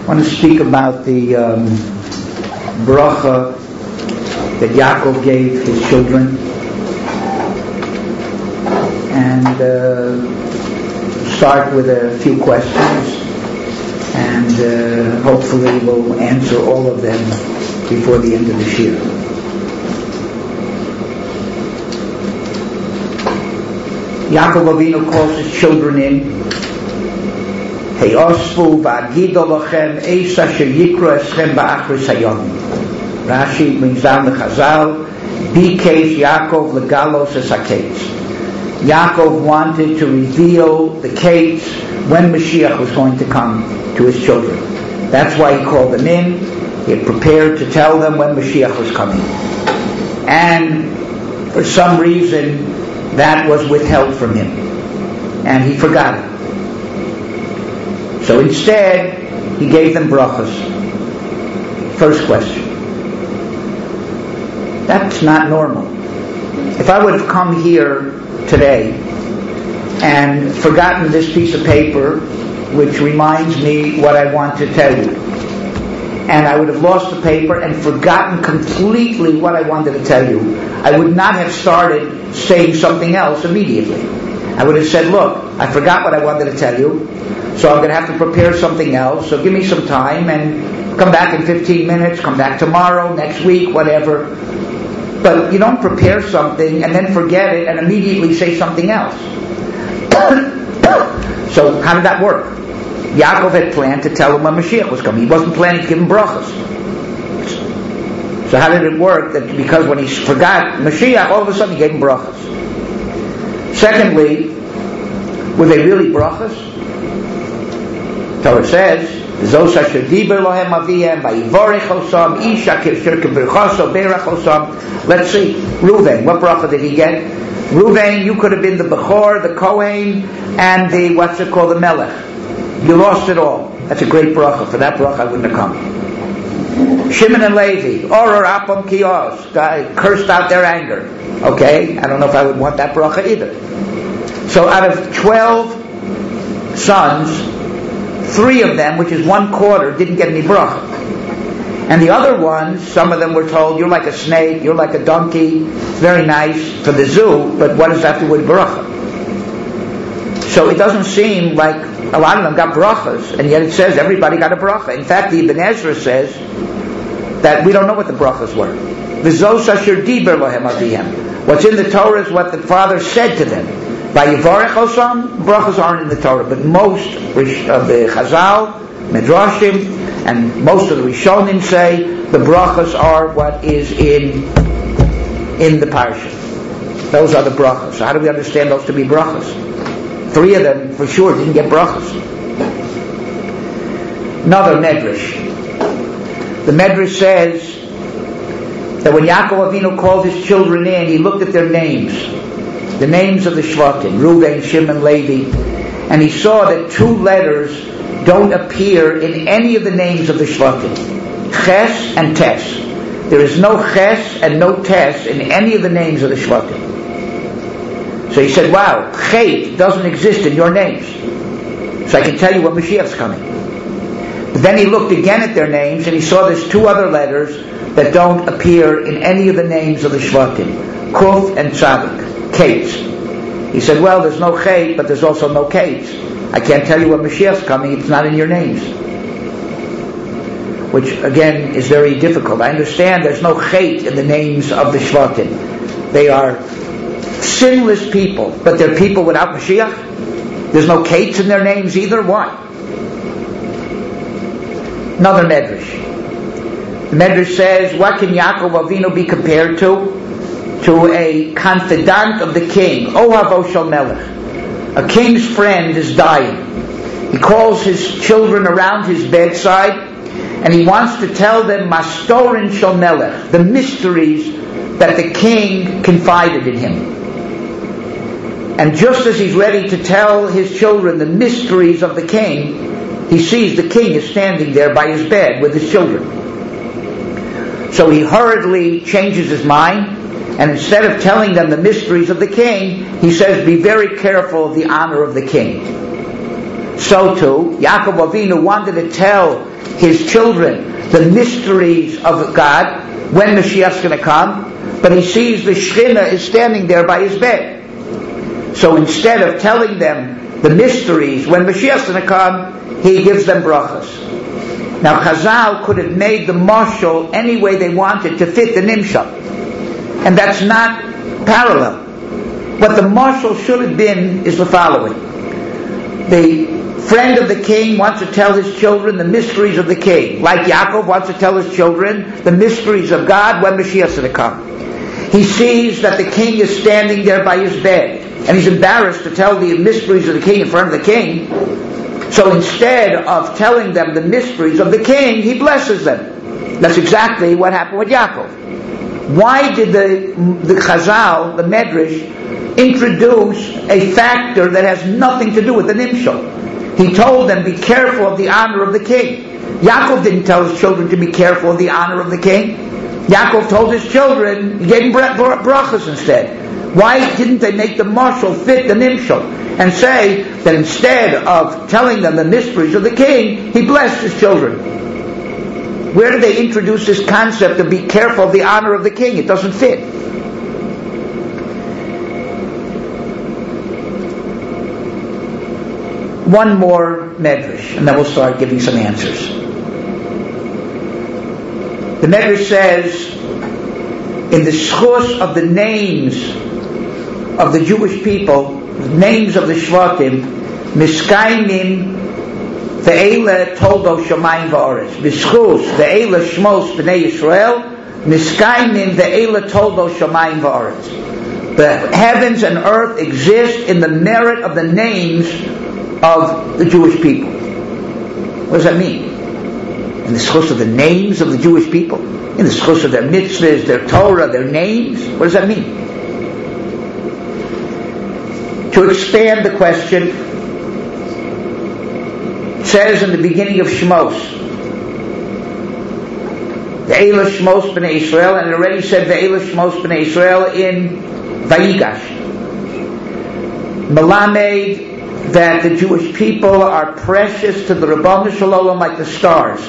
want to speak about the bracha that Yaakov gave his children, and start with a few questions, and hopefully we'll answer all of them before the end of the shir. Yaakov Avinu calls his children in. Heyosfu v'agido lochem eis asher yikra eschem ba'achris hayom. Rashi brings down the Chazal. Bikesh Yaakov legalos es haketz. Yaakov wanted to reveal the kates when Mashiach was going to come to his children. That's why he called them in. He had prepared to tell them when Mashiach was coming. And for some reason, that was withheld from him, and he forgot it. So instead, he gave them brachas. First question. That's not normal. If I would have come here today and forgotten this piece of paper, which reminds me what I want to tell you, and I would have lost the paper and forgotten completely what I wanted to tell you, I would not have started saying something else immediately. I would have said, look, I forgot what I wanted to tell you, so I'm going to have to prepare something else, so give me some time and come back in 15 minutes, come back tomorrow, next week, whatever. But you don't prepare something and then forget it and immediately say something else. So how did that work? Yaakov had planned to tell him when Mashiach was coming. He wasn't planning to give him brachas. So how did it work? That because when he forgot Mashiach, all of a sudden he gave him brachas. Secondly, were they really brachas? Torah says, "Zos asher diber lohem avihem vayivorech osam ish asher keberchaso berach osam." Let's see, Reuven. What bracha did he get? Reuven, you could have been the Bechor, the Kohen, and the the Melech. You lost it all. That's a great bracha. For that bracha, I wouldn't have come. Shimon and Levi, Oror Apam Kios, cursed out their anger. Okay, I don't know if I would want that bracha either. So out of 12 sons, 3 of them, which is 1/4, didn't get any bracha. And the other ones, some of them were told, you're like a snake, you're like a donkey, it's very nice for the zoo, but what does that have to do with bracha? So it doesn't seem like a lot of them got brachas, and yet it says everybody got a bracha. In fact, the Ibn Ezra says that we don't know what the brachas were. V'zos asher diber lohem avihem. What's in the Torah is what the father said to them. Vayivorech osam, brachas aren't in the Torah, but most of the Chazal, Midrashim, and most of the Rishonim say the brachas are what is in the parsha. Those are the brachas. So how do we understand those to be brachas? 3 of them, for sure, didn't get brachas. Another medrash. The medrash says that when Yaakov Avinu called his children in, he looked at their names. The names of the Shvatim, Reuven, Shimon, Levi. And he saw that 2 letters don't appear in any of the names of the Shvatim. Ches and Tes. There is no Ches and no Tes in any of the names of the Shvatim. So he said, wow, Chet doesn't exist in your names. So I can tell you when Mashiach's coming. But then he looked again at their names and he saw there's 2 other letters that don't appear in any of the names of the Shvatim. Kuf and Tzadik. Kates. He said, well, there's no Chet, but there's also no Kates. I can't tell you when Mashiach's coming, it's not in your names. Which, again, is very difficult. I understand there's no Chet in the names of the Shvatim. They are sinless people, but they're people without Mashiach. There's no Kates in their names either. Why? Another medrash. The medrash says, what can Yaakov Avinu be compared to? To a confidant of the king, Ohavo Shel Melech. A king's friend is dying. He calls his children around his bedside, and he wants to tell them Mastorin Shel Melech, the mysteries that the king confided in him. And just as he's ready to tell his children the mysteries of the king, he sees the king is standing there by his bed with his children. So he hurriedly changes his mind, and instead of telling them the mysteries of the king, he says, be very careful of the honor of the king. So too, Yaakov Avinu wanted to tell his children the mysteries of God when Mashiach's going to come, but he sees the Shekhinah is standing there by his bed. So instead of telling them the mysteries when Mashiach's going to come, he gives them brachas. Now Chazal could have made the mashal any way they wanted to fit the nimshal, and that's not parallel. What the mashal should have been is the following: the friend of the king wants to tell his children the mysteries of the king, like Yaakov wants to tell his children the mysteries of God when Mashiach's going to come. He sees that the king is standing there by his bed, and he's embarrassed to tell the mysteries of the king in front of the king. So instead of telling them the mysteries of the king, he blesses them. That's exactly what happened with Yaakov. Why did the Chazal, the Medrash, introduce a factor that has nothing to do with the nimshal? He told them, be careful of the honor of the king. Yaakov didn't tell his children to be careful of the honor of the king. Yaakov told his children, he gave them brachas instead. Why didn't they make the mashal fit the nimshal and say that instead of telling them the mysteries of the king, he blessed his children? Where did they introduce this concept of be careful of the honor of the king? It doesn't fit. One more medrash, and then we'll start giving some answers. The medrash says, in the schus of the names of the Jewish people, names of the Shvatim, Miskayim ve'ela toldo shamayim va'aretz. B'schus ve'ela shmos b'nei Yisrael, Miskayim ve'ela toldo shamayim va'aretz. The heavens and earth exist in the merit of the names of the Jewish people. What does that mean? In the schus of the names of the Jewish people? In the schus of their mitzvahs, their Torah, their names? What does that mean? To expand the question, it says in the beginning of Shmos, Ve'ela Shmos b'nei Israel, and it already said Ve'ela Shmos b'nei Israel in Vayigash. Melamed that the Jewish people are precious to the Rabbanu Shalom like the stars.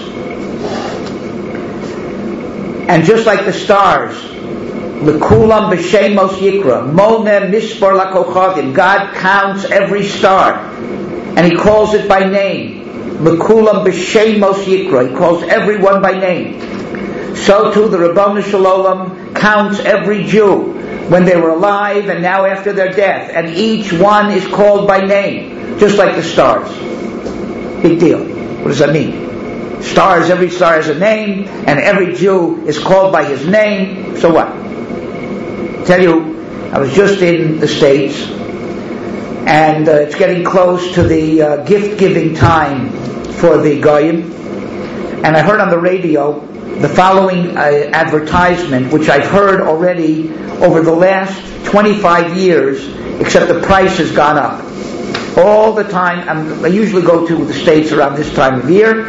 And just like the stars, L'kulam b'shemos yikra, Molne mispar lakochavim, God counts every star, and He calls it by name. L'kulam b'shemos yikra, He calls everyone by name. So too the Rabbanu Shalom counts every Jew when they were alive and now after their death, and each one is called by name, just like the stars. Big deal. What does that mean? Stars, every star has a name, and every Jew is called by his name. So what? I tell you, I was just in the States, and it's getting close to the gift-giving time for the Goyim, and I heard on the radio the following advertisement, which I've heard already over the last 25 years, except the price has gone up. All the time, I usually go to the States around this time of year,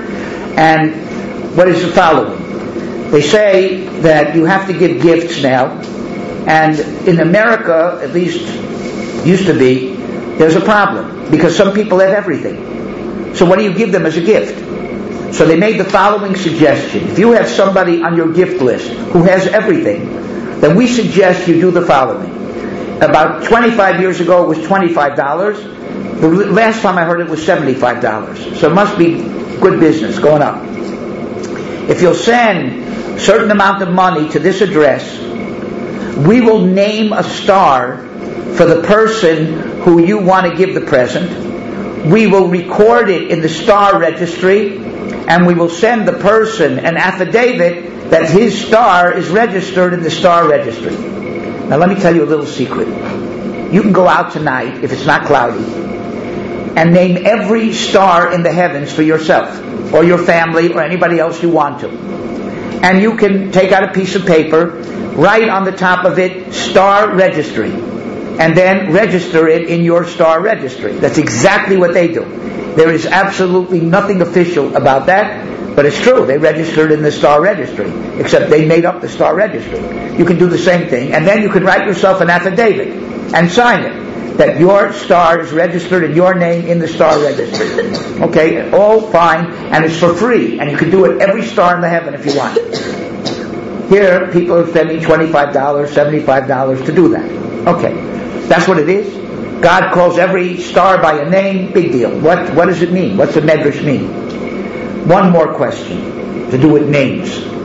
and what is the following? They say that you have to give gifts now, and in America, at least used to be, there's a problem, because some people have everything. So what do you give them as a gift? So they made the following suggestion. If you have somebody on your gift list who has everything, then we suggest you do the following. About 25 years ago it was $25. The last time I heard it was $75. So it must be good business going up. If you'll send a certain amount of money to this address, we will name a star for the person who you want to give the present. We will record it in the star registry, and we will send the person an affidavit that his star is registered in the star registry. Now let me tell you a little secret. You can go out tonight, if it's not cloudy, and name every star in the heavens for yourself, or your family, or anybody else you want to. And you can take out a piece of paper, write on the top of it, star registry, and then register it in your star registry. That's exactly what they do. There is absolutely nothing official about that, but it's true. They registered in the star registry, except they made up the star registry. You can do the same thing, and then you can write yourself an affidavit and sign it. that your star is registered in your name in the star registry. Okay, all fine, and it's for free, and you can do it every star in the heaven if you want. Here, people are spending $25, $75 to do that. Okay, that's what it is. God calls every star by a name, big deal. What does it mean? What's the Medrash mean? One more question to do with names.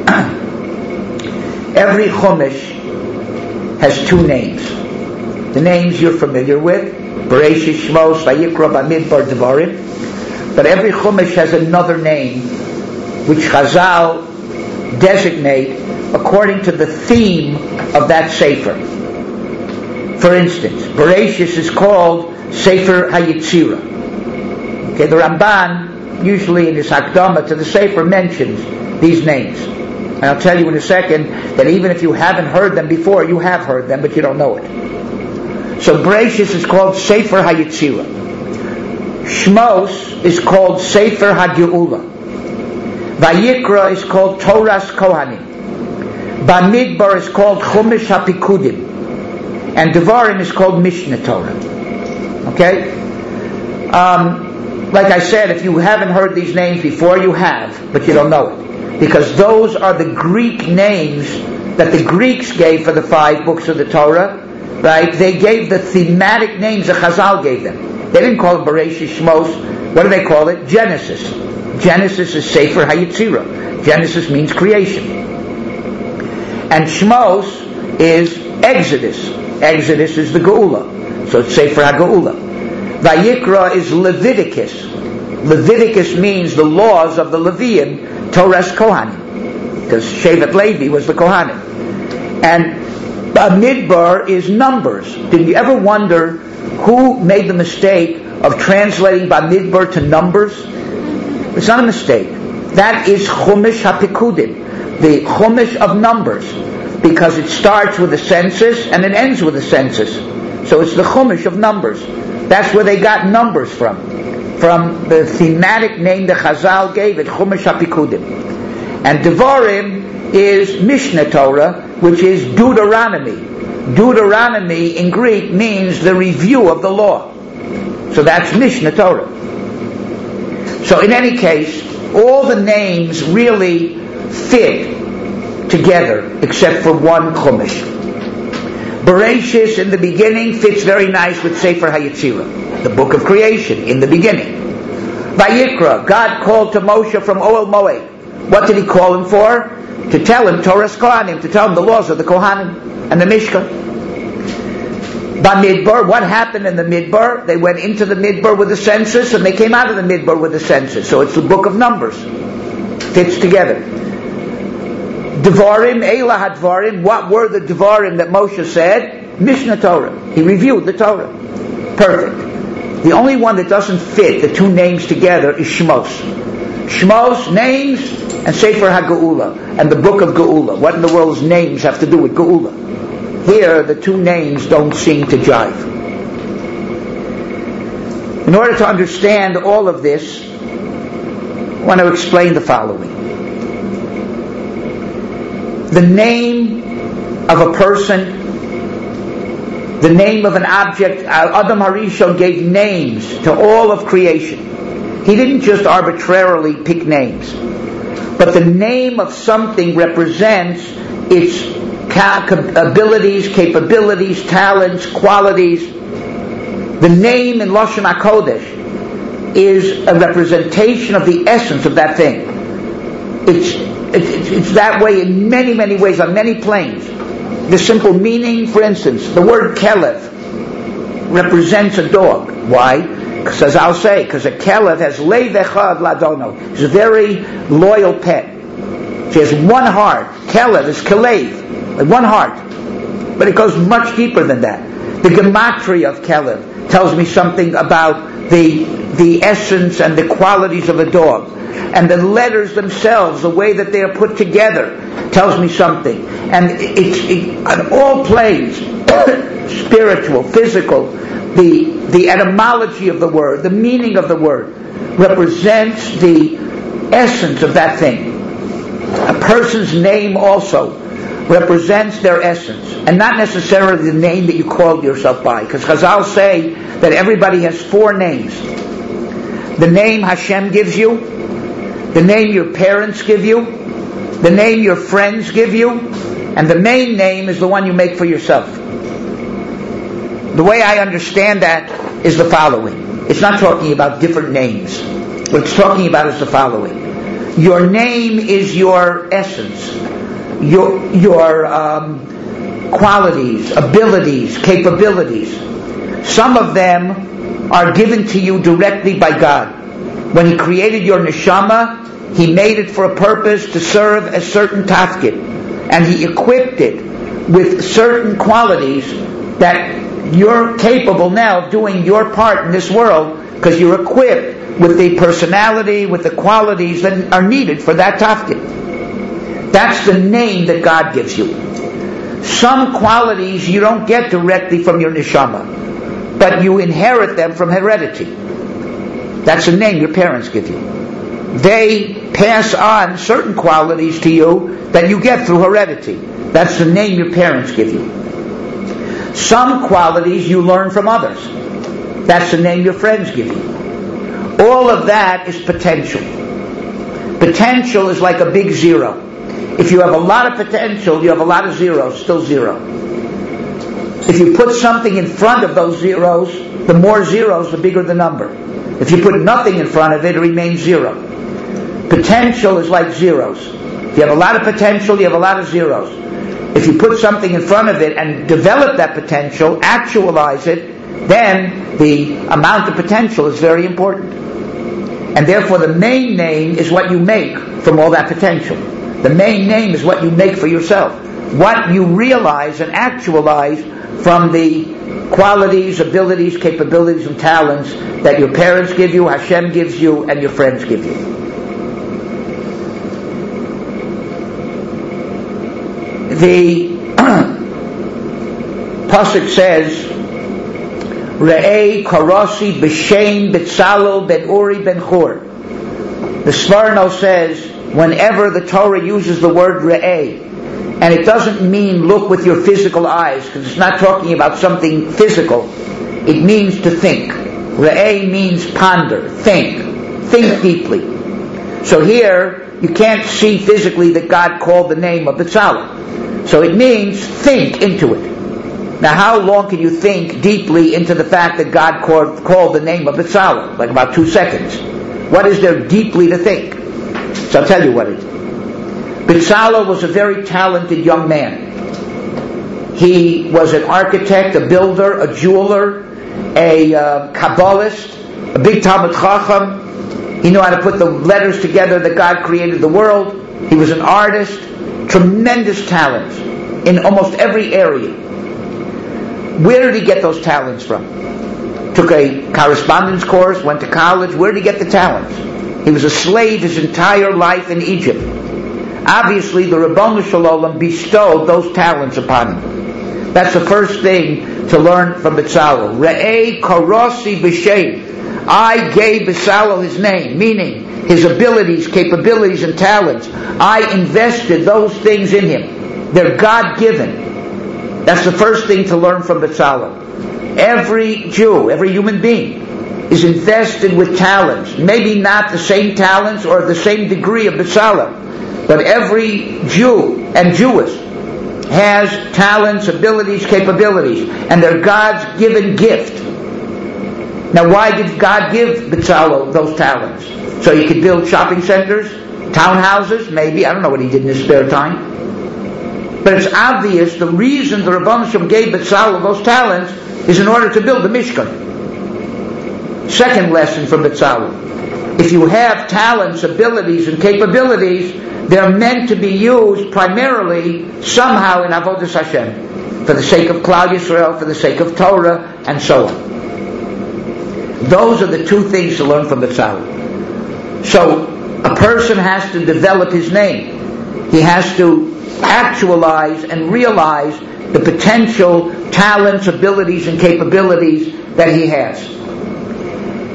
Every Chumash has two names. The names you're familiar with, Bereshit, Shmos, Vayikra, Bamidbar, Devarim. But every Chumash has another name which Chazal designate according to the theme of that Sefer. For instance, Bereshit is called Sefer HaYetzirah. Okay, the Ramban, usually in his Hakdama to the Sefer, mentions these names. And I'll tell you in a second that even if you haven't heard them before, you have heard them, but you don't know it. So Bereshit is called Sefer HaYetzirah. Shmos is called Sefer HaGeula. Vayikra is called Toras Kohanim. Bamidbar is called Chumash HaPikudim. And Devarim is called Mishnah Torah. Okay? Like I said, if you haven't heard these names before, you have, but you don't know it. Because those are the Greek names that the Greeks gave for the 5 books of the Torah. Right? They gave the thematic names that Chazal gave them. They didn't call it Bereshit, Shmos. What do they call it? Genesis. Genesis is Sefer HaYetzirah. Genesis means creation. And Shmos is Exodus. Exodus is the Geula. So it's Sefer HaGeula. Vayikra is Leviticus. Leviticus means the laws of the Levian, Toras Kohanim. Because Shevet Levi was the Kohanim. And Bamidbar is Numbers. Did you ever wonder who made the mistake of translating Bamidbar to Numbers? It's not a mistake. That is Chumash HaPikudim, the Chumash of Numbers, because it starts with a census and it ends with a census. So it's the Chumash of Numbers. That's where they got Numbers from the thematic name that Chazal gave it, Chumash HaPikudim. And Devarim is Mishnah Torah, which is Deuteronomy. Deuteronomy in Greek means the review of the law. So that's Mishnah Torah. So in any case, all the names really fit together except for one Chumash. Bereshit in the beginning fits very nice with Sefer HaYetzirah, the book of creation in the beginning. Vayikra, God called to Moshe from Ohel Moed. What did he call him for? To tell him Toras Kohanim, to tell him the laws of the Kohanim and the Mishkan. Bamidbar, what happened in the Midbar? They went into the Midbar with the census and they came out of the Midbar with the census. So it's the book of Numbers. Fits together. Devarim, Eila HaDvarim, what were the Devarim that Moshe said? Mishnah Torah. He reviewed the Torah. Perfect. The only one that doesn't fit the two names together is Shmos. Shmos, names, and Sefer HaGeula, and the book of Geula. What in the world's names have to do with Geula? Here, the two names don't seem to jive. In order to understand all of this, I want to explain the following. The name of a person, the name of an object, Adam HaRishon gave names to all of creation. He didn't just arbitrarily pick names. But the name of something represents its abilities, capabilities, talents, qualities. The name in Lashon HaKodesh is a representation of the essence of that thing. It's that way in many, many ways, on many planes. The simple meaning, for instance, the word Kelev represents a dog. Why? Because I'll say, because a Kelev has Lev Echad Ladono. It's a very loyal pet. She has one heart. Kelev is Kelev, like one heart. But it goes much deeper than that. The gematria of Kelev tells me something about the essence and the qualities of a dog. And the letters themselves, the way that they are put together, tells me something. And it on all planes, spiritual, physical, the etymology of the word, the meaning of the word, represents the essence of that thing. A person's name also represents their essence, and not necessarily the name that you called yourself by. Because Chazal say that everybody has 4 names. The name Hashem gives you, the name your parents give you, the name your friends give you, and the main name is the one you make for yourself. The way I understand that is the following. It's not talking about different names. What it's talking about is the following. Your name is your essence, your qualities, abilities, capabilities. Some of them are given to you directly by God. When He created your neshama, He made it for a purpose to serve a certain tafkid, and He equipped it with certain qualities that you're capable now of doing your part in this world, because you're equipped with the personality, with the qualities that are needed for that tafkid. That's the name that God gives you. Some qualities you don't get directly from your neshama, but you inherit them from heredity. That's the name your parents give you. They pass on certain qualities to you that you get through heredity. That's the name your parents give you. Some qualities you learn from others. That's the name your friends give you. All of that is potential. Potential is like a big zero. If you have a lot of potential, you have a lot of zeros, still zero. If you put something in front of those zeros, the more zeros, the bigger the number. If you put nothing in front of it, it remains zero. Potential is like zeros. If you have a lot of potential, you have a lot of zeros. If you put something in front of it and develop that potential, actualize it, then the amount of potential is very important. And therefore the main name is what you make from all that potential. The main name is what you make for yourself. What you realize and actualize from the qualities, abilities, capabilities, and talents that your parents give you, Hashem gives you, and your friends give you. The pasuk says, Re'ei Karasi B'Shem B'Tzalel Ben Uri Ben Chur. The Sforno says, whenever the Torah uses the word Re'ei, and it doesn't mean look with your physical eyes, because it's not talking about something physical. It means to think. Re'ei means ponder, think deeply. So here, you can't see physically that God called the name of B'Tzalel. So it means think into it. Now how long can you think deeply into the fact that God called the name of B'Tzalel? Like about 2 seconds. What is there deeply to think? So I'll tell you what it is. B'Tzalel was a very talented young man. He was an architect, a builder, a jeweler, a Kabbalist, a big Talmud Chacham. He knew how to put the letters together that God created the world. He was an artist, tremendous talents in almost every area. Where did he get those talents from? Took a correspondence course, went to college. Where did he get the talents? He was a slave his entire life in Egypt. Obviously, the Ribono Shel Olam bestowed those talents upon him. That's the first thing to learn from B'Tzalel. Re'ei Karasi B'Shem. I gave B'Tzalel his name, meaning his abilities, capabilities, and talents. I invested those things in him. They're God-given. That's the first thing to learn from B'Tzalel. Every Jew, every human being, is invested with talents. Maybe not the same talents or the same degree of B'Tzalel, but every Jew and Jewess has talents, abilities, capabilities, and they're God's given gift. Now why did God give B'Tzalel those talents? So he could build shopping centers, townhouses, maybe. I don't know what he did in his spare time. But it's obvious the reason the Ribono Shel Olam gave B'Tzalel those talents is in order to build the Mishkan. Second lesson from B'Tzalel. If you have talents, abilities, and capabilities, they're meant to be used primarily somehow in Avodas Hashem, for the sake of Klal Yisrael, for the sake of Torah, and so on. Those are the 2 things to learn from B'Tzalel. So a person has to develop his name. He has to actualize and realize the potential talents, abilities, and capabilities that he has.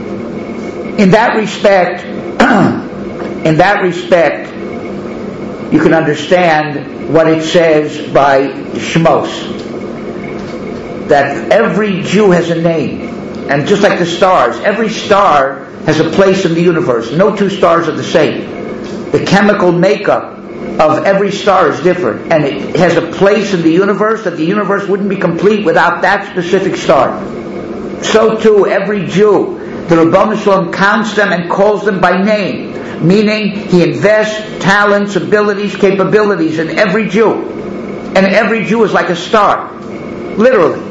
In that respect, you can understand what it says by Shmos. That every Jew has a name. And just like the stars, every star has a place in the universe. No two stars are the same. The chemical makeup of every star is different. And it has a place in the universe that the universe wouldn't be complete without that specific star. So too, every Jew, the Rebbeinu Shalom counts them and calls them by name. Meaning, he invests talents, abilities, capabilities in every Jew. And every Jew is like a star. Literally.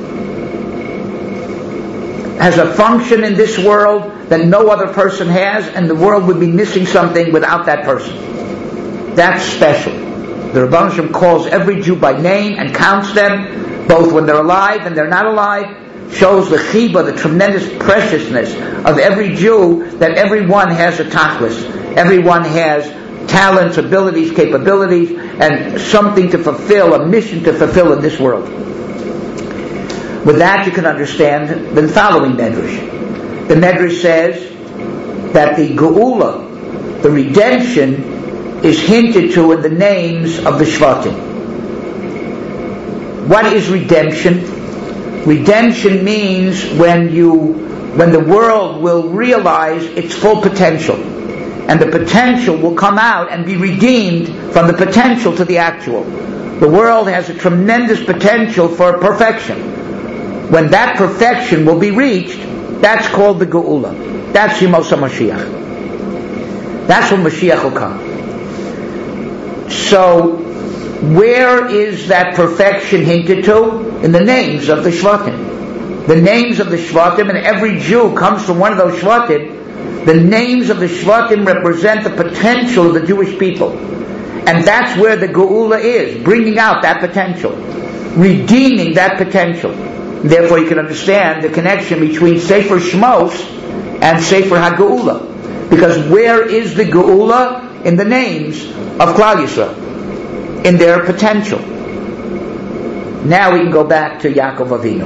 Has a function in this world that no other person has, and the world would be missing something without that person. That's special. The Rebbeinu Shalom calls every Jew by name and counts them, both when they're alive and they're not alive, shows the chiba, the tremendous preciousness of every Jew, that everyone has a tachlis. Everyone has talents, abilities, capabilities, and something to fulfill, a mission to fulfill in this world. With that you can understand the following medrash. The medrash says that the geula, the redemption, is hinted to in the names of the Shvatim. What is redemption? Redemption means when the world will realize its full potential. And the potential will come out and be redeemed from the potential to the actual. The world has a tremendous potential for perfection. When that perfection will be reached, that's called the Geula. That's Yemos HaMashiach. That's when Mashiach will come. So, where is that perfection hinted to? In the names of the Shvatim. The names of the Shvatim, and every Jew comes from one of those Shvatim. The names of the Shvatim represent the potential of the Jewish people. And that's where the Geula is, bringing out that potential. Redeeming that potential. Therefore you can understand the connection between Sefer Shmos and Sefer HaGeula. Because where is the Geula? In the names of Klal Yisrael. In their potential. Now we can go back to Yaakov Avinu.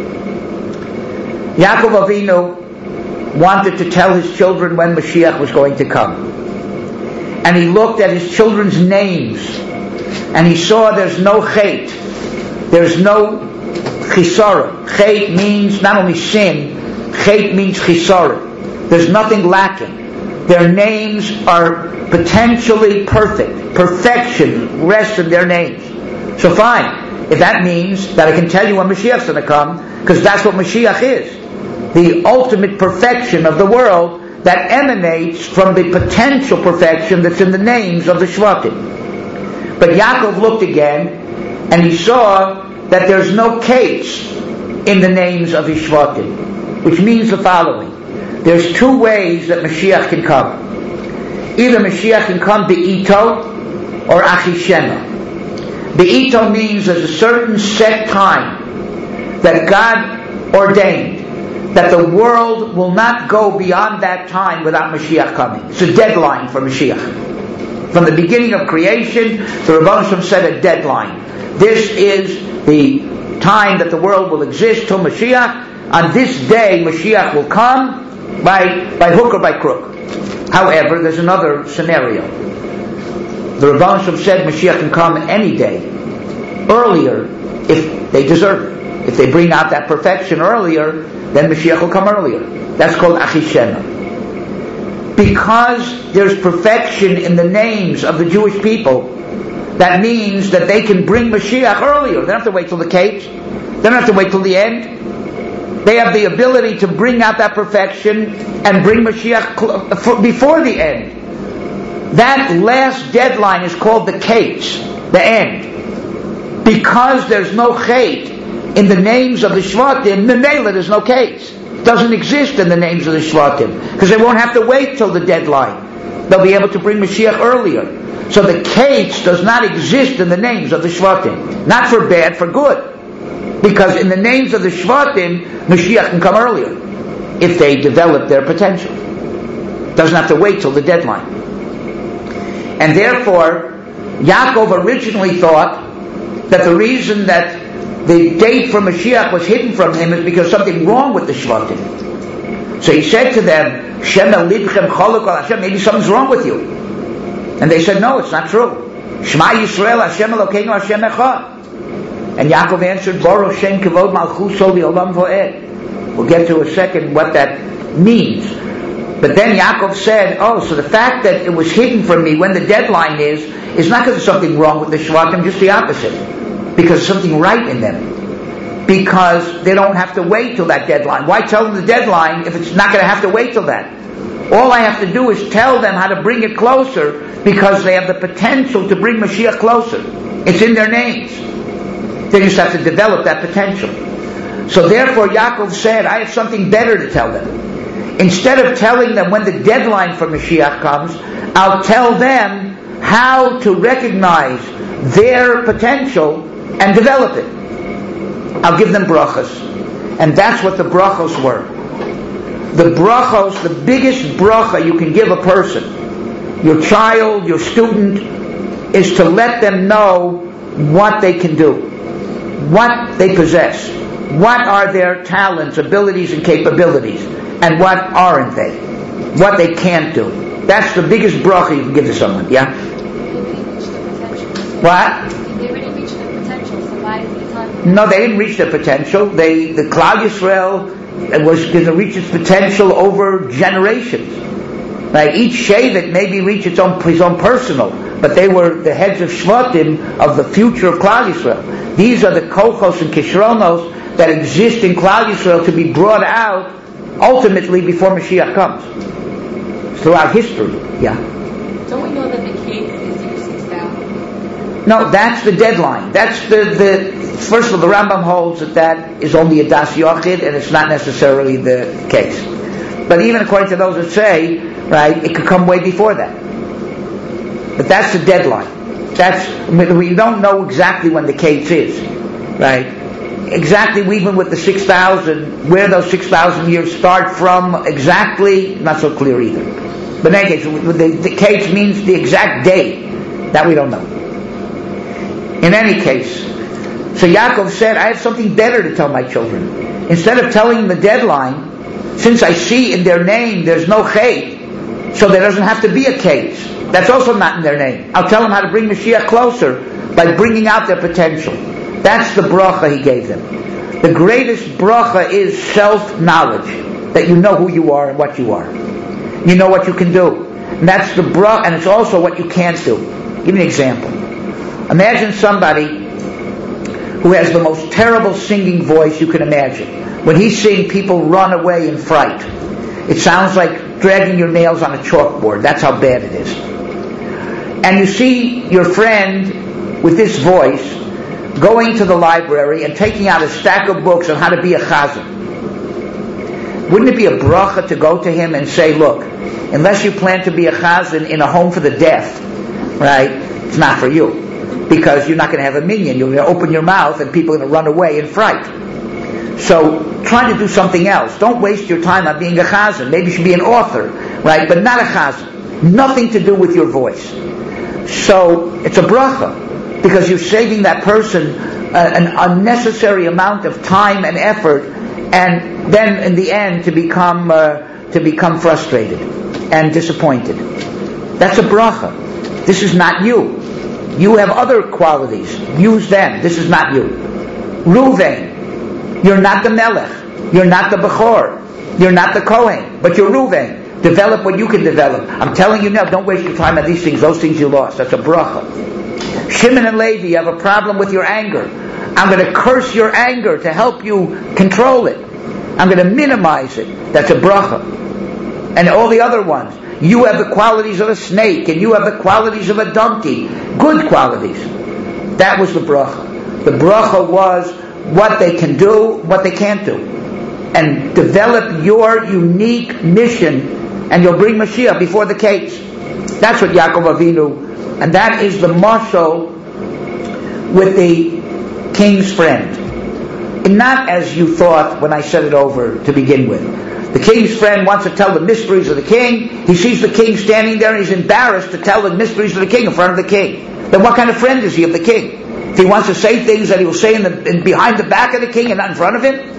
Yaakov Avinu wanted to tell his children when Mashiach was going to come. And he looked at his children's names. And he saw there's no chait. There's no chisara. Chait means not only sin, chait means chisara. There's nothing lacking. Their names are potentially perfect. Perfection rests in their names. So fine. If that means that I can tell you when Mashiach's going to come, because that's what Mashiach is. The ultimate perfection of the world that emanates from the potential perfection that's in the names of the Shvatim. But Yaakov looked again, and he saw that there's no kates in the names of his Shvatim, which means the following. There's two ways that Mashiach can come. Either Mashiach can come be'ito or achishena. Be'ito means there's a certain set time that God ordained, that the world will not go beyond that time without Mashiach coming. It's a deadline for Mashiach. From the beginning of creation, the Rebbeinu Shalom set a deadline. This is the time that the world will exist till Mashiach. On this day, Mashiach will come by hook or by crook. However, there's another scenario. The Rebbeinu Shalom said Mashiach can come any day, earlier, if they deserve it. If they bring out that perfection earlier, then Mashiach will come earlier. That's called achishena. Because there's perfection in the names of the Jewish people, that means that they can bring Mashiach earlier. They don't have to wait till the cage. They don't have to wait till the end. They have the ability to bring out that perfection and bring Mashiach before the end. That last deadline is called the cage, the end. Because there's no chait in the names of the Shvatim, Memela there's no cage. It doesn't exist in the names of the Shvatim. Because they won't have to wait till the deadline. They'll be able to bring Mashiach earlier. So the kates does not exist in the names of the Shvatim. Not for bad, for good. Because in the names of the Shvatim, Mashiach can come earlier. If they develop their potential. Doesn't have to wait till the deadline. And therefore, Yaakov originally thought that the reason that the date for Mashiach was hidden from him is because something wrong with the Shvatim. So he said to them, Shem el libchem cholok al Hashem, maybe something's wrong with you. And they said, no, it's not true. Shema Yisrael, Hashem Elokeinu, Hashem Echad. And Yaakov answered, Baruch Shem Kavod Malchuso Li'olam Vo'ed. We'll get to a second what that means. But then Yaakov said, so the fact that it was hidden from me when the deadline is not because there's something wrong with the Shvatim, just the opposite. Because there's something right in them. Because they don't have to wait till that deadline. Why tell them the deadline if it's not going to have to wait till that? All I have to do is tell them how to bring it closer because they have the potential to bring Mashiach closer. It's in their names. They just have to develop that potential. So therefore Yaakov said, I have something better to tell them. Instead of telling them when the deadline for Mashiach comes, I'll tell them how to recognize their potential and develop it. I'll give them brachos. And that's what the brachos were. The brachos, the biggest bracha you can give a person, your child, your student, is to let them know what they can do, what they possess, what are their talents, abilities, and capabilities, and what aren't they, what they can't do. That's the biggest bracha you can give to someone, yeah? What? No, they didn't reach their potential. The Klal Yisrael was going to reach its potential over generations. Right? Each Shevet maybe reached his own personal, but they were the heads of Shvatim of the future of Klal Yisrael. These are the kochos and kishronos that exist in Klal Yisrael to be brought out ultimately before Mashiach comes. Throughout history, yeah. Don't we know that the cake is year 6,000? No, that's the deadline. That's the first of all, the Rambam holds that is only a das yochid, and it's not necessarily the case. But even according to those that say, right, it could come way before that. But that's the deadline. We don't know exactly when the case is, right? Exactly, even with the 6,000, where those 6,000 years start from, exactly, not so clear either. But in any case, the case means the exact date. That we don't know. In any case, so Yaakov said, I have something better to tell my children. Instead of telling them the deadline, since I see in their name there's no chet, so there doesn't have to be a case. That's also not in their name. I'll tell them how to bring Mashiach closer by bringing out their potential. That's the bracha he gave them. The greatest bracha is self-knowledge, that you know who you are and what you are. You know what you can do. And that's the bracha, and it's also what you can't do. Give me an example. Imagine somebody who has the most terrible singing voice you can imagine. When he's singing, people run away in fright. It sounds like dragging your nails on a chalkboard. That's how bad it is. And you see your friend with this voice going to the library and taking out a stack of books on how to be a chazan. Wouldn't it be a bracha to go to him and say, look, unless you plan to be a chazan in a home for the deaf, right, it's not for you. Because you're not going to have a minyan. You're going to open your mouth and people are going to run away in fright. So try to do something else. Don't waste your time on being a chazan. Maybe you should be an author, right? But not a chazan. Nothing to do with your voice. So it's a bracha. Because you're saving that person an unnecessary amount of time and effort, and then in the end to become frustrated and disappointed. That's a bracha. This is not you. You have other qualities. Use them. This is not you. Reuven, you're not the Melech. You're not the Bechor. You're not the Kohen. But you're Reuven. Develop what you can develop. I'm telling you now, don't waste your time on these things. Those things you lost. That's a bracha. Shimon and Levi, you have a problem with your anger. I'm going to curse your anger to help you control it. I'm going to minimize it. That's a bracha. And all the other ones. You have the qualities of a snake, and you have the qualities of a donkey. Good qualities. That was the bracha. The bracha was what they can do, what they can't do. And develop your unique mission, and you'll bring Mashiach before the case. That's what Yaakov Avinu, and that is the mashal with the king's friend. And not as you thought when I said it over to begin with. The king's friend wants to tell the mysteries of the king. He sees the king standing there and he's embarrassed to tell the mysteries of the king in front of the king. Then what kind of friend is he of the king? If he wants to say things that he will say behind the back of the king and not in front of him?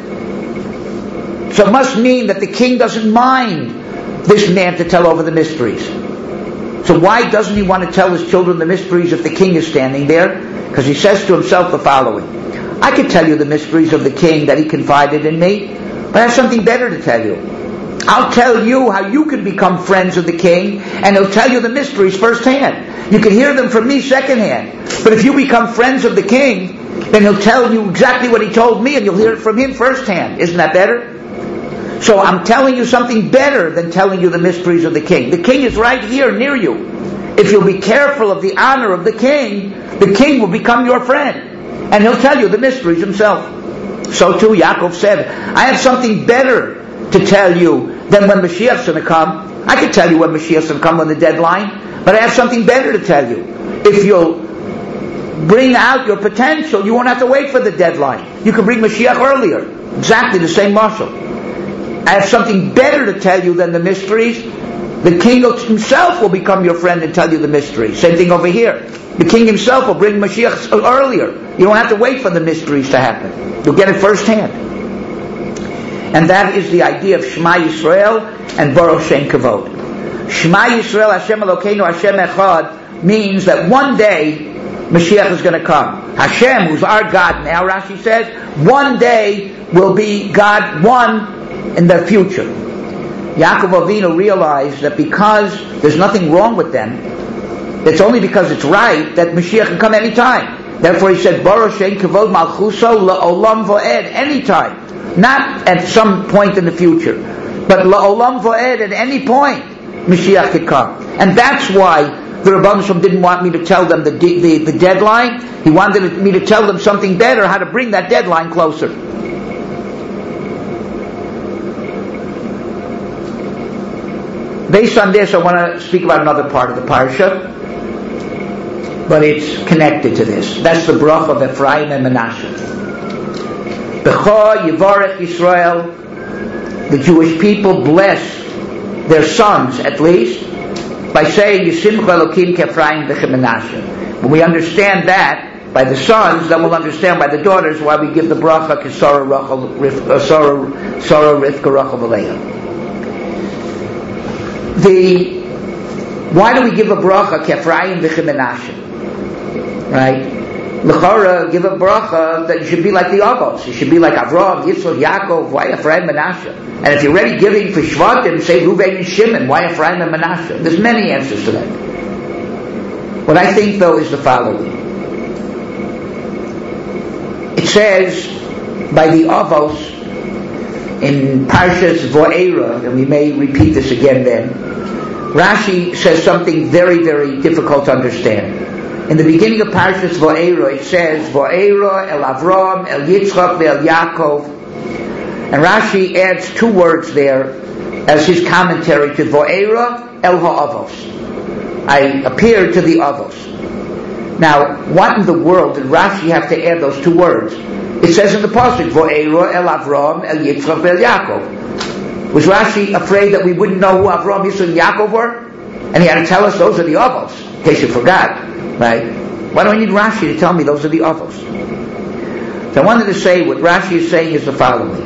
So it must mean that the king doesn't mind this man to tell over the mysteries. So why doesn't he want to tell his children the mysteries if the king is standing there? Because he says to himself the following: I could tell you the mysteries of the king that he confided in me, but I have something better to tell you. I'll tell you how you can become friends of the king, and he'll tell you the mysteries firsthand. You can hear them from me secondhand. But if you become friends of the king, then he'll tell you exactly what he told me, and you'll hear it from him firsthand. Isn't that better? So I'm telling you something better than telling you the mysteries of the king. The king is right here near you. If you'll be careful of the honor of the king will become your friend, and he'll tell you the mysteries himself. So too Yaakov said, I have something better to tell you than when Mashiach's going to come. I could tell you when Mashiach's going to come on the deadline, but I have something better to tell you. If you'll bring out your potential, you won't have to wait for the deadline. You can bring Mashiach earlier. Exactly the same mashal. I have something better to tell you than the mysteries. The king himself will become your friend and tell you the mysteries. Same thing over here. The king himself will bring Mashiach earlier. You don't have to wait for the mysteries to happen. You'll get it firsthand. And that is the idea of Shema Yisrael and Baruch Shem Kavod. Shema Yisrael Hashem Elokeinu Hashem Echad means that one day Mashiach is going to come. Hashem, who's our God now, Rashi says, one day will be God one in the future. Yaakov Avinu realized that because there's nothing wrong with them, it's only because it's right that Mashiach can come anytime. Therefore he said, Baruch Shem Kavod Malchuso La'olam Vo'ed, anytime. Not at some point in the future, but La'olam Vo'ed, at any point Mashiach could come. And that's why the Rebbeinu Shalom didn't want me to tell them the deadline. He wanted me to tell them something better, how to bring that deadline closer. Based on this, I want to speak about another part of the parsha, but it's connected to this. That's the bracha of Ephraim and Menashe. B'cha Yivarech Yisrael, the Jewish people bless their sons, at least, by saying Yisimcha Elokim K'Ephraim V'Menashe. When we understand that by the sons, then we'll understand by the daughters why we give the bracha Kisara Rivka Rachel V'Leah. Why do we give a bracha K'Ephraim V'Menashe? Right? L'chara, give a bracha that you should be like the Avos. You should be like Avraham, Yitzchak, Yaakov. Why Ephraim and Menashe? And if you're already giving for Shvatim, say Ruvain and Shimon. Why Ephraim and Menashe? There's many answers to that. What I think, though, is the following. It says by the Avos in Parshas Vo'era, and we may repeat this again then, Rashi says something very, very difficult to understand. In the beginning of Parshas Vo'era, it says, Vo'era el Avram, el Yitzchak, el Yaakov. And Rashi adds two words there as his commentary to Vo'era el Ha'avos. I appeared to the Avos. Now, what in the world did Rashi have to add those two words? It says in the pasuk, Vo'era el Avram, el Yitzchak, el Yaakov. Was Rashi afraid that we wouldn't know who Avram, Yitzchak, and Yaakov were? And he had to tell us those are the Avos, in case you forgot. Right? Why do I need Rashi to tell me those are the Avos? So I wanted to say what Rashi is saying is the following.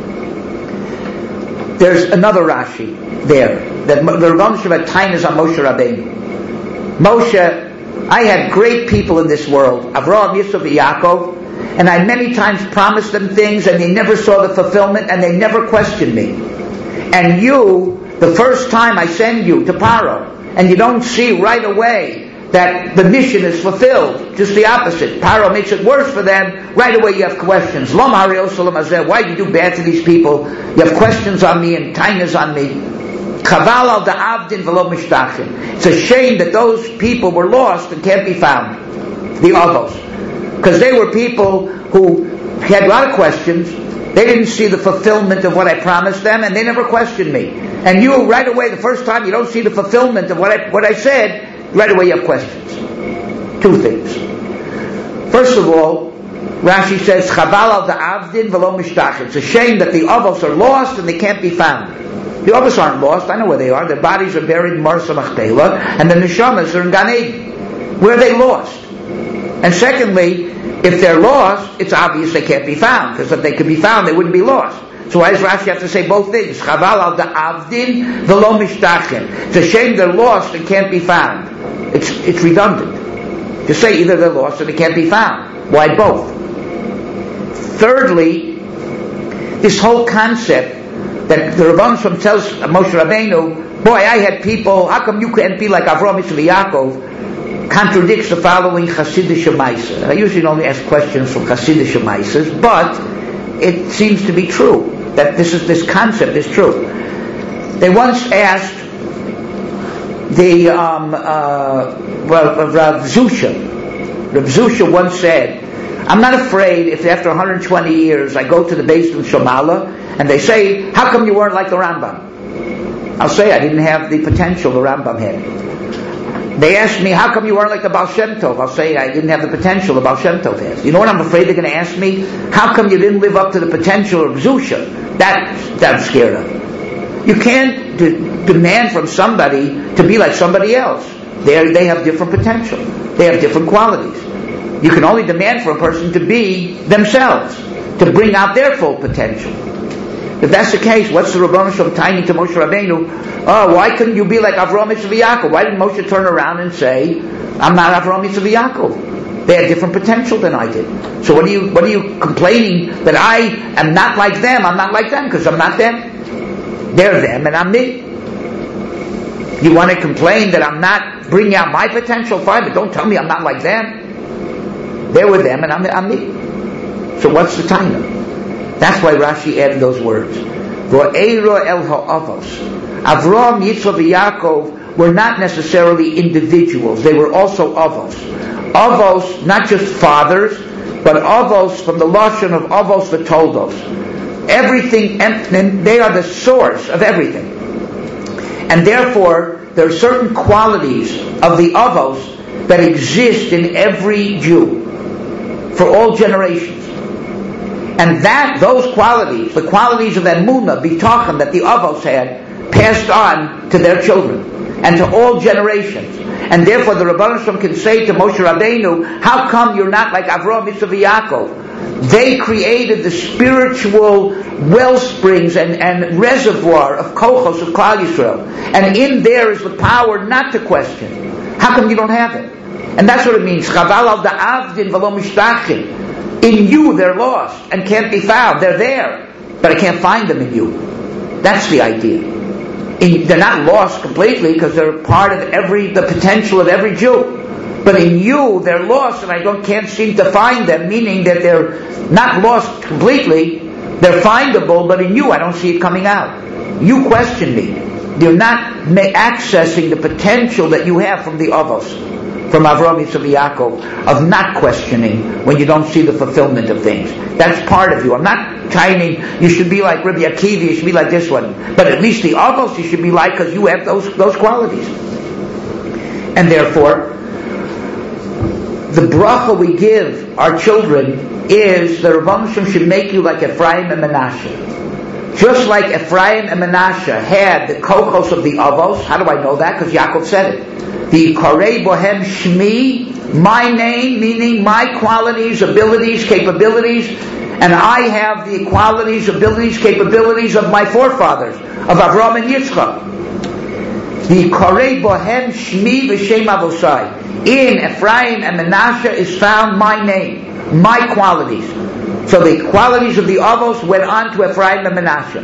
There's another Rashi there that the Rebbeinu Shalom had tainas on Moshe Rabbeinu. Moshe, I had great people in this world, Avraham, Yisuf, and Yaakov, and I many times promised them things and they never saw the fulfillment and they never questioned me. And you, the first time I send you to Paro, and you don't see right away that the mission is fulfilled. Just the opposite. Paro makes it worse for them. Right away you have questions. Why do you do bad to these people? You have questions on me and tainas on me. It's a shame that those people were lost and can't be found. The Avos. Because they were people who had a lot of questions. They didn't see the fulfillment of what I promised them and they never questioned me. And you, right away, the first time you don't see the fulfillment of what I said, right away you have questions. Two things. First of all, Rashi says, Chaval al da'avdin v'lo mishtach. It's a shame that the Avos are lost and they can't be found. The Avos aren't lost. I know where they are. Their bodies are buried in Marsa Machpelah, and the Neshamas are in Gan Eden. Where are they lost? And secondly, if they're lost, it's obvious they can't be found, because if they could be found, they wouldn't be lost. So why does Rashi have to say both things? Chaval al da'avdin v'lo mishtachin. It's a shame they're lost and can't be found. It's redundant. To say either they're lost or they can't be found. Why both? Thirdly, this whole concept that the Rebbeinu Shalom tells Moshe Rabbeinu, boy, I had people, how come you can't be like Avraham, Yitzchak, Yaakov, contradicts the following Chassidish Maisa. I usually only ask questions from Chassidish Maisas, but it seems to be true, that this concept is true. They once asked the Rav Zusha. Rav Zusha once said, I'm not afraid if after 120 years I go to the Beis Din Shomala and they say, how come you weren't like the Rambam? I'll say I didn't have the potential the Rambam had. They asked me, how come you weren't like the Baal Shem Tov? I'll say I didn't have the potential the Baal Shem Tov has. You know what I'm afraid they're going to ask me? How come you didn't live up to the potential of Zusha? That I'm scared of. You can't demand from somebody to be like somebody else. They have different potential. They have different qualities. You can only demand for a person to be themselves, to bring out their full potential. If that's the case, what's the Rebbeinu Shalom telling to Moshe Rabbeinu? Oh, why couldn't you be like Avraham, Yitzchak, Yaakov? Why didn't Moshe turn around and say, I'm not Avraham, Yitzchak, Yaakov? They had different potential than I did. So what are you complaining that I am not like them? I'm not like them because I'm not them. They're them and I'm me. You want to complain that I'm not bringing out my potential? Fine, but don't tell me I'm not like them. They were them and I'm me. So what's the time? That's why Rashi added those words. Ro'eiro el ha'avos. Avraham, Yitzchak, and Yaakov were not necessarily individuals. They were also avos. Avos, not just fathers, but avos from the lashon of avos v'toldos. Everything, and they are the source of everything. And therefore, there are certain qualities of the avos that exist in every Jew for all generations. And those qualities, the qualities of emunah, bitachon, that the avos had, passed on to their children and to all generations. And therefore the Rebbeinu Shalom can say to Moshe Rabbeinu, how come you're not like Avraham, Yitzchak, and Yaakov? They created the spiritual well springs and reservoir of kochos of Klal Yisrael. And in there is the power not to question. How come you don't have it? And that's what it means. Chaval al da'avdin v'lo mishtachin. In you they're lost and can't be found. They're there, but I can't find them in you. That's the idea. They're not lost completely because they're part of the potential of every Jew. But in you, they're lost and I can't seem to find them, meaning that they're not lost completely, they're findable, but in you I don't see it coming out. You question me. You're not accessing the potential that you have from the avos, from Avraham, Yitzchak, and Yaakov, of not questioning when you don't see the fulfillment of things. That's part of you. I'm not trying, you should be like Rabbi Akiva, you should be like this one. But at least the avos you should be like because you have those qualities. And therefore, the bracha we give our children is the Rebbeinu Shalom should make you like Ephraim and Menashe. Just like Ephraim and Menashe had the kochos of the avos. How do I know that? Because Yaakov said it. The Karei Bohem Shmi, my name, meaning my qualities, abilities, capabilities, and I have the qualities, abilities, capabilities of my forefathers, of Avraham and Yitzchak. The Karei Bohem Shmi v'Shem Avosai. In Ephraim and Menashe is found my name, my qualities. So the qualities of the avos went on to Ephraim and Menashe.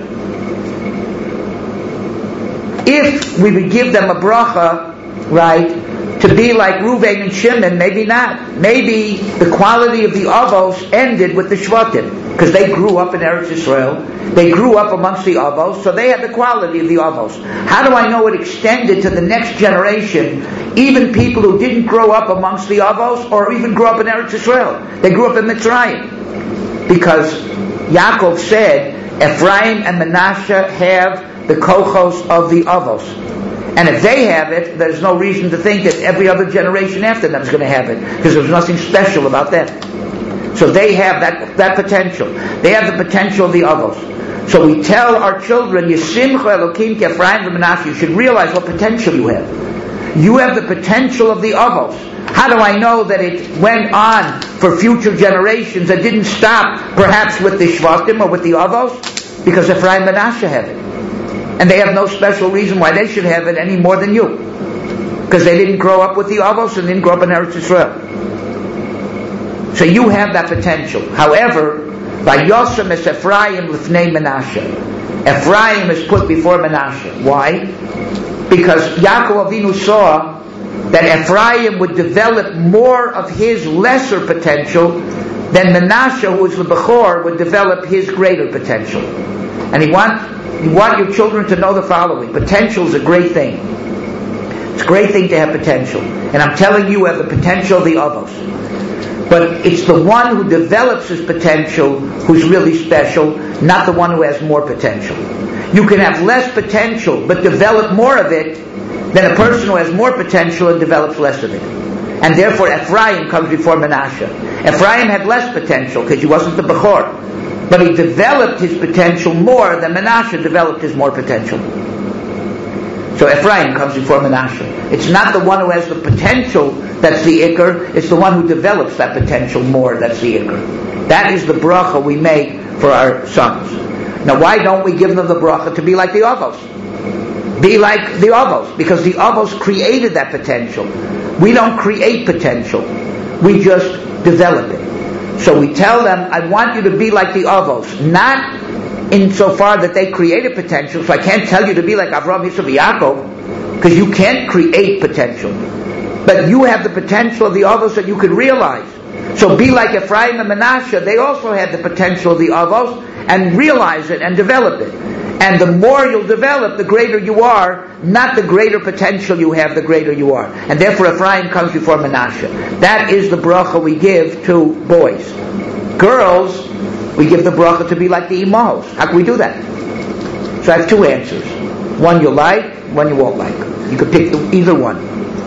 If we would give them a bracha, right, to be like Reuven and Shimon, maybe not. Maybe the quality of the avos ended with the Shvatim, because they grew up in Eretz Yisrael, they grew up amongst the avos, so they had the quality of the avos. How do I know it extended to the next generation, even people who didn't grow up amongst the avos, or even grew up in Eretz Yisrael? They grew up in Mitzrayim. Because Yaakov said, Ephraim and Menashe have the kochos of the avos. And if they have it, there's no reason to think that every other generation after them is going to have it, because there's nothing special about them. So they have that potential. They have the potential of the avos. So we tell our children, Yisimcha Elokim ki Ephraim v'Menashe, you should realize what potential you have. You have the potential of the avos. How do I know that it went on for future generations and didn't stop perhaps with the Shvatim or with the avos? Because Ephraim and Manasseh have it. And they have no special reason why they should have it any more than you. Because they didn't grow up with the Avos and didn't grow up in Eretz Yisrael. So you have that potential. However, by Yosem es Ephraim l'fnei Manasseh. Ephraim is put before Manasseh. Why? Because Yaakov Avinu saw that Ephraim would develop more of his lesser potential than Manasseh, who is the Bechor, would develop his greater potential. And you want your children to know the following. Potential is a great thing. It's a great thing to have potential. And I'm telling you have the potential of the Avos. But it's the one who develops his potential who's really special, not the one who has more potential. You can have less potential but develop more of it than a person who has more potential and develops less of it. And therefore Ephraim comes before Manasseh. Ephraim had less potential because he wasn't the Bechor. But he developed his potential more than Manasseh developed his more potential. So Ephraim comes before Manasseh. It's not the one who has the potential that's the Iker, it's the one who develops that potential more that's the Iker. That is the bracha we make for our sons. Now why don't we give them the bracha to be like the Avos? Be like the Avos, because the Avos created that potential. We don't create potential. We just develop it. So we tell them, I want you to be like the Avos, not insofar that they created potential. So I can't tell you to be like Avraham, Yitzchak, Yaakov, because you can't create potential. But you have the potential of the Avos that you could realize. So be like Ephraim and Manasseh. They also had the potential of the Avos and realize it and develop it. And the more you'll develop, the greater you are, not the greater potential you have, the greater you are. And therefore Ephraim comes before Manasseh. That is the bracha we give to boys. Girls, we give the bracha to be like the Imahos. How can we do that? So I have two answers. One you like, one you won't like. You could pick either one.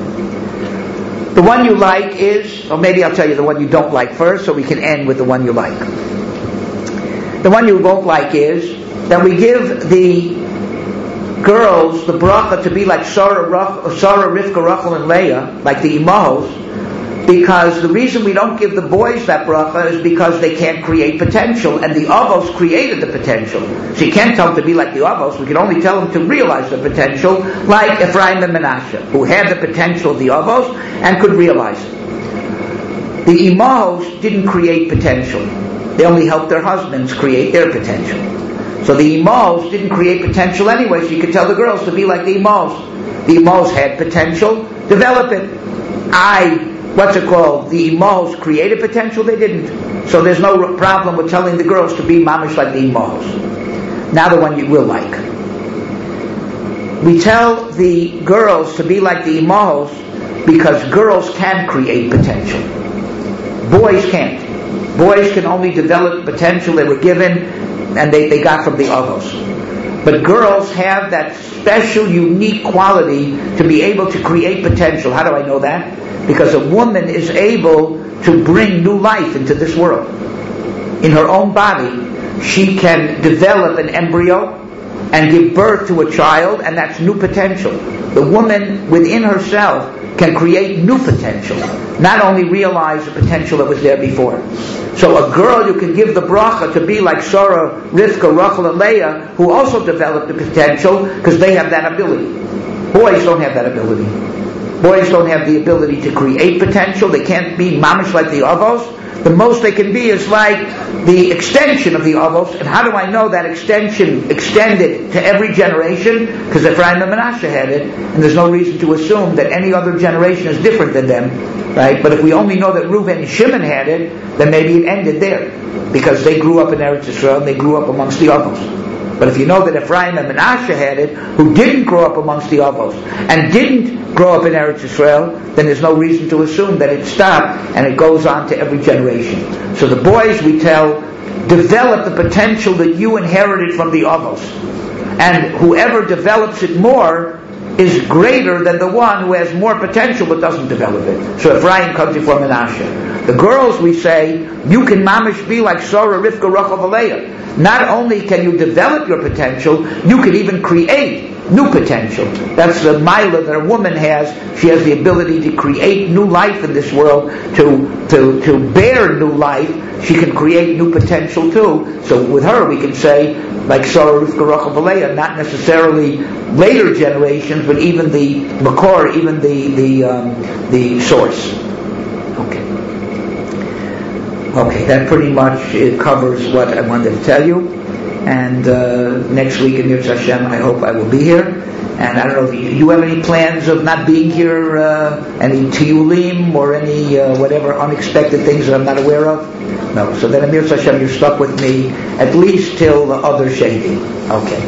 The one you like is, or maybe I'll tell you the one you don't like first, so we can end with the one you like. The one you won't like is that we give the girls the bracha to be like Sarah, Rivka, Rachel, and Leah, like the Imahos, because the reason we don't give the boys that bracha is because they can't create potential, and the Avos created the potential. So you can't tell them to be like the Avos, we can only tell them to realize the potential, like Ephraim and Manasseh, who had the potential of the Avos and could realize it. The Imahos didn't create potential. They only helped their husbands create their potential. So the Imahos didn't create potential anyway, so you could tell the girls to be like the Imahos. The Imahos had potential, develop it. The Imahos created potential, they didn't. So there's no problem with telling the girls to be mamish like the Imahos. Now the one you will like. We tell the girls to be like the Imahos because girls can create potential. Boys can't. Boys can only develop potential they were given and they got from the Avos. But girls have that special, unique quality to be able to create potential. How do I know that? Because a woman is able to bring new life into this world. In her own body, she can develop an embryo and give birth to a child, and that's new potential. The woman within herself can create new potential, not only realize the potential that was there before. So a girl, you can give the bracha to be like Sarah, Rivka, Rachel, and Leah, who also developed the potential because they have that ability. Boys don't have that ability. Boys don't have the ability to create potential. They can't be mamish like the Avos. The most they can be is like the extension of the Avos. And how do I know that extension extended to every generation? Because Ephraim and Manasseh had it, and there's no reason to assume that any other generation is different than them, right? But if we only know that Reuven and Shimon had it, then maybe it ended there, because they grew up in Eretz Yisrael and they grew up amongst the Avos. But if you know that Ephraim and Manasseh had it, who didn't grow up amongst the Avos and didn't grow up in Eretz Yisrael, then there's no reason to assume that it stopped and it goes on to every generation. So the boys, we tell, develop the potential that you inherited from the Avos. And whoever develops it more is greater than the one who has more potential but doesn't develop it. So Ephraim comes before Manasseh. The girls, we say, you can mamish be like Sarah, Rivka, Rachel, and Leah. Not only can you develop your potential, you can even create new potential. That's the milah that a woman has. She has the ability to create new life in this world, to bear new life. She can create new potential too. So with her we can say, like Sarah, Rivka, Rachel, Leah, not necessarily later generations, but even the makor, even the source. Okay, that pretty much covers what I wanted to tell you. And next week in Yirtzeh Hashem, I hope I will be here. And I don't know if you have any plans of not being here, any tiyulim or any whatever unexpected things that I'm not aware of? No. So then in Yirtzeh Hashem, you're stuck with me at least till the other shady. Okay.